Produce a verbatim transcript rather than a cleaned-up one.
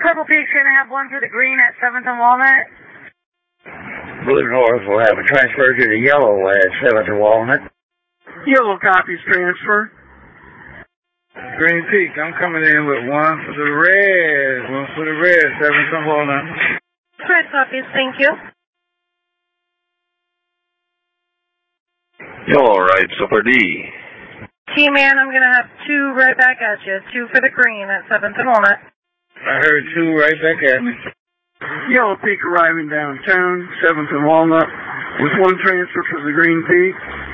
Purple Peak's going to have one for the green at seventh and Walnut. Blue North will have a transfer to the yellow at seventh and Walnut. Yellow copies transfer. Green Peak, I'm coming in with one for the red. One for the red, seventh and Walnut. Red copies, thank you. All right, Super D. T-Man, I'm going to have two right back at you. Two for the green at seventh and Walnut. I heard two right back at me. Yellow Peak arriving downtown, seventh and Walnut, with one transfer for the Green Peak.